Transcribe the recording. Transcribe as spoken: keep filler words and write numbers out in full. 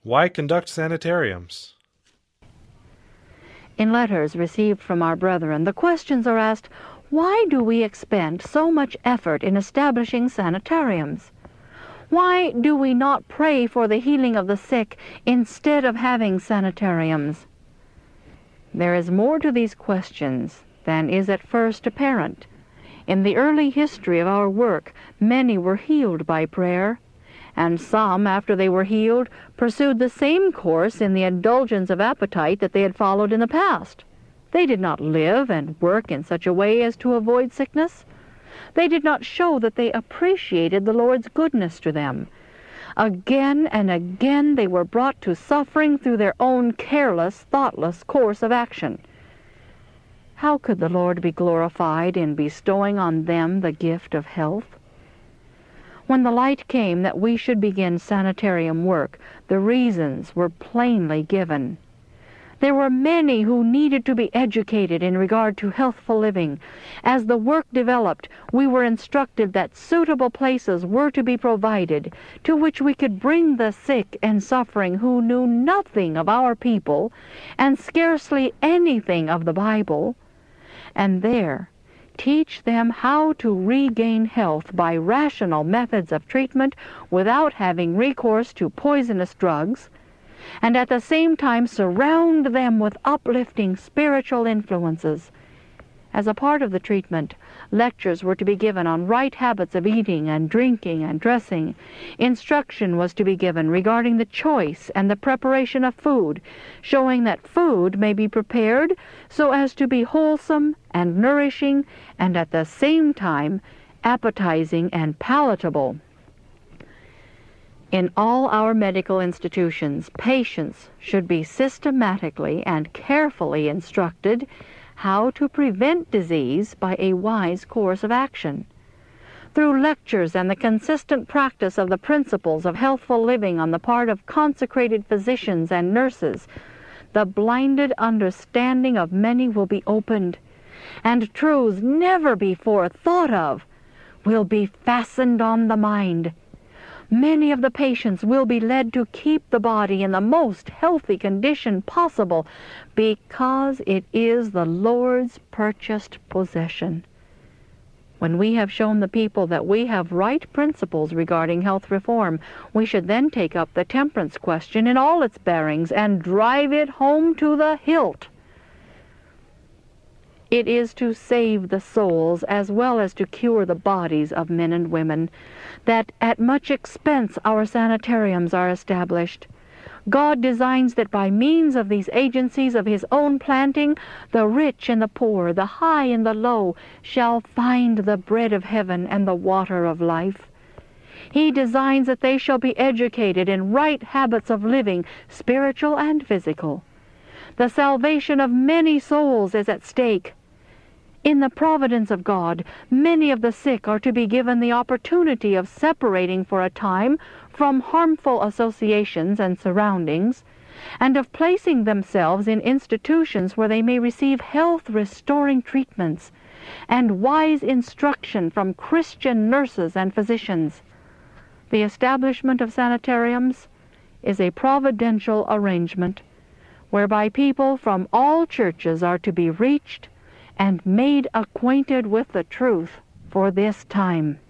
Why conduct sanitariums? In letters received from our brethren, the questions are asked, why do we expend so much effort in establishing sanitariums? Why do we not pray for the healing of the sick instead of having sanitariums? There is more to these questions than is at first apparent. In the early history of our work, many were healed by prayer, and some, after they were healed, pursued the same course in the indulgence of appetite that they had followed in the past. They did not live and work in such a way as to avoid sickness. They did not show that they appreciated the Lord's goodness to them. Again and again they were brought to suffering through their own careless, thoughtless course of action. How could the Lord be glorified in bestowing on them the gift of health? When the light came that we should begin sanitarium work, the reasons were plainly given. There were many who needed to be educated in regard to healthful living. As the work developed, we were instructed that suitable places were to be provided to which we could bring the sick and suffering who knew nothing of our people and scarcely anything of the Bible, and there teach them how to regain health by rational methods of treatment without having recourse to poisonous drugs, and at the same time surround them with uplifting spiritual influences. As a part of the treatment, lectures were to be given on right habits of eating and drinking and dressing. Instruction was to be given regarding the choice and the preparation of food, showing that food may be prepared so as to be wholesome and nourishing and at the same time appetizing and palatable. In all our medical institutions, patients should be systematically and carefully instructed how to prevent disease by a wise course of action. Through lectures and the consistent practice of the principles of healthful living on the part of consecrated physicians and nurses, the blinded understanding of many will be opened, and truths never before thought of will be fastened on the mind. Many of the patients will be led to keep the body in the most healthy condition possible because it is the Lord's purchased possession. When we have shown the people that we have right principles regarding health reform, we should then take up the temperance question in all its bearings and drive it home to the hilt. It is to save the souls as well as to cure the bodies of men and women that at much expense our sanitariums are established. God designs that by means of these agencies of His own planting, the rich and the poor, the high and the low, shall find the bread of heaven and the water of life. He designs that they shall be educated in right habits of living, spiritual and physical. The salvation of many souls is at stake. In the providence of God, many of the sick are to be given the opportunity of separating for a time from harmful associations and surroundings, and of placing themselves in institutions where they may receive health-restoring treatments and wise instruction from Christian nurses and physicians. The establishment of sanitariums is a providential arrangement whereby people from all churches are to be reached and made acquainted with the truth for this time.